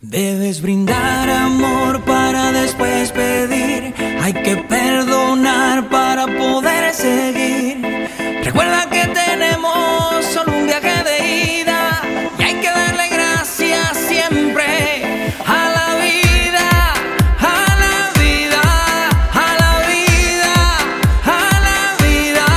Debes brindar amor para después pedir. Hay que perdonar para poder seguir. Recuerda que tenemos solo un viaje de ida y hay que darle gracias siempre a la vida, a la vida, a la vida, a la vida.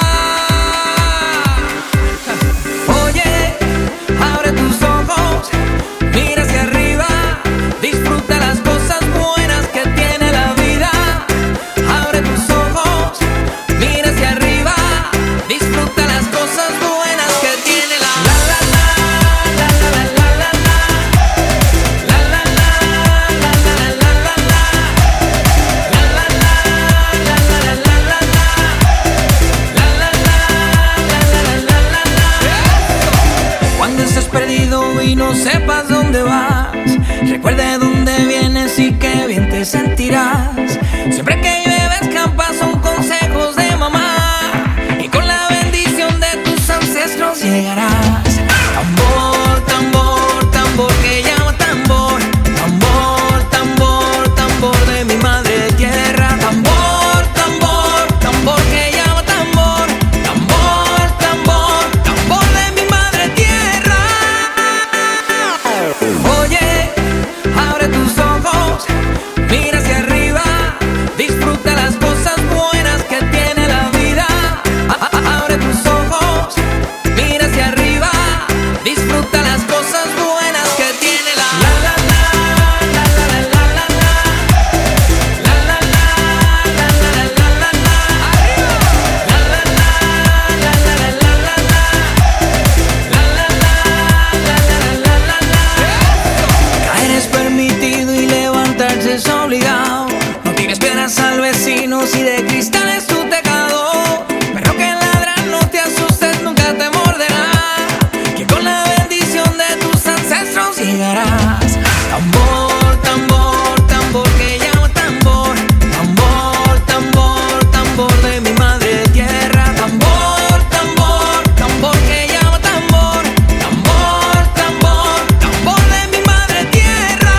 Oye, abre tus ojos, mira hacia arriba, disfruta las cosas buenas que tiene la vida. Abre tus ojos, mira hacia arriba, disfruta las cosas buenas que tiene la vida. Cuando estés perdido y no sepas dónde vas, recuerde dónde vienes y qué bien te sentirás. Siempre que llueve escampa son consejos de mamá y con la bendición de tus ancestros llegarás. Tambor, tambor, tambor que llama tambor. Tambor, tambor, tambor de mi madre tierra. Tambor, tambor, tambor que llama tambor. Tambor, tambor, tambor de mi madre tierra. Oye, abre tus ojos, mira hacia arriba, disfruta las cosas buenas que tiene la vida. Abre tus ojos, mira hacia arriba, disfruta las cosas buenas que tiene la vida. Caer es permitido y levantarse es obligado. No tires piedras al vecino si de cristal es tu tejado. Pero que ladra, no te asustes, nunca te morderá, que con la bendición de tus ancestros llegarás. Tambor, tambor, tambor que llama tambor. Tambor, tambor, tambor de mi madre tierra. Tambor, tambor, tambor que llama tambor. Tambor, tambor, tambor de mi madre tierra.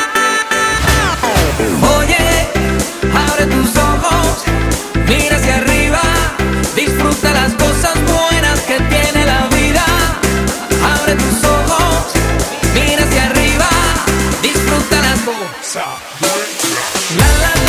Oye, abre tus ojos, mira hacia arriba, disfruta las cosas buenas que tiene la vida. Abre tus ojos, mira hacia arriba, disfruta las cosas. La la